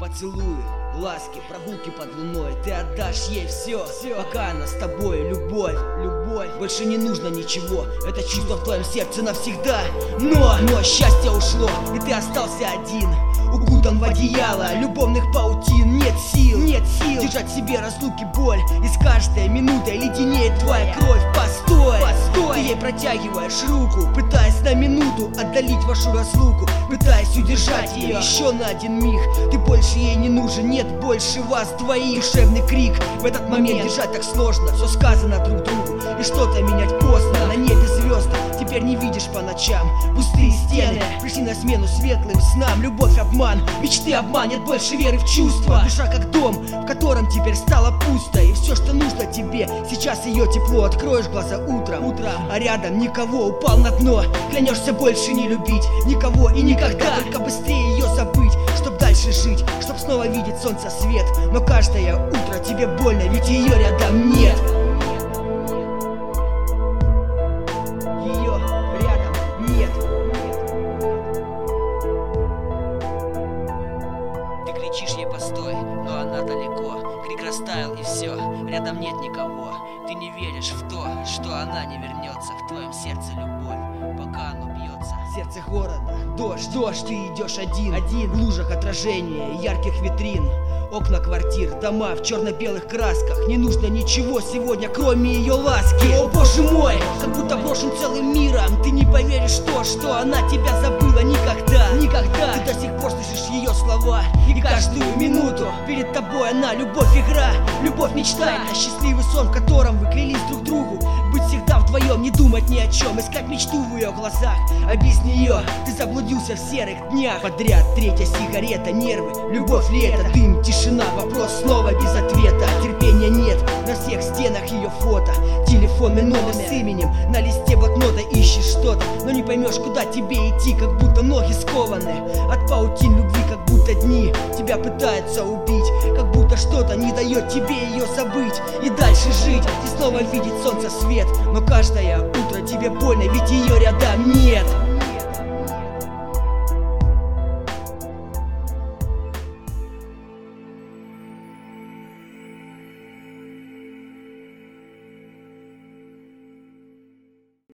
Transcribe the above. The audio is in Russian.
Поцелуи, ласки, прогулки под луной. Ты отдашь ей все, пока она с тобой. Любовь, больше не нужно ничего. Это чувство в твоем сердце навсегда. Но счастье ушло, и ты остался один, укутан в одеяло любовных паутин. Нет сил держать в себе разлуки, боль. И с каждой минутой леденеет твоя кровь. Постой, ты ей протягиваешь руку, пытаясь на минуту отдалить вашу разлуку, пытаясь удержать ее еще на один миг. Ты больше ей не нужен, нет больше вас двоих. Душевный крик в этот момент держать так сложно. Все сказано друг другу, и что-то менять поздно. На небе звезды теперь не видишь по ночам. Пустые стены пришли на смену светлым снам. Любовь обман, мечты обман, нет больше веры в чувства. Душа как дом, в котором теперь стало пусто. И все, что нужно тебе, сейчас ее тепло. Откроешь глаза утром, а рядом никого, упал на дно. Клянешься больше не любить никого и никогда, только быстрее ее забыть, чтоб дальше жить, чтоб снова видеть солнце свет. Но каждое утро тебе больно, ведь ее рядом нет. Ее рядом нет. Ты кричишь ей постой, но она далеко. Крик растаял и все, рядом нет никого. Ты не веришь в то, что она не вернется. В твоем сердце любовь, пока оно бьется. Сердце города, дождь, ты идешь один в лужах отражения ярких витрин. Окна квартир, дома в черно-белых красках. Не нужно ничего сегодня, кроме ее ласки. О боже мой, как будто брошен целым миром. Ты не поверишь в то, что она тебя забыла никогда. Ты до сих пор слышишь ее слова, и каждую минуту перед тобой она. Любовь игра, любовь мечта, а счастливый сон, в котором вы клялись друг другу быть всегда вдвоем, не думать ни о чем, искать мечту в ее глазах. А без нее ты заблудился в серых днях. Подряд третья сигарета, нервы, любовь ли это, дым, тишина, вопрос снова без ответа. Терпения нет, на всех стенах ее фото, телефонный номер с именем, на листе блокнота ищешь что-то, но не поймешь, куда тебе идти, как будто ноги скованы от паутин любви, как будто дни тебя пытаются убить, как будто что-то не дает тебе ее забыть и дальше жить, и снова видеть солнце свет. Но каждое утро тебе больно, ведь ее рядом нет.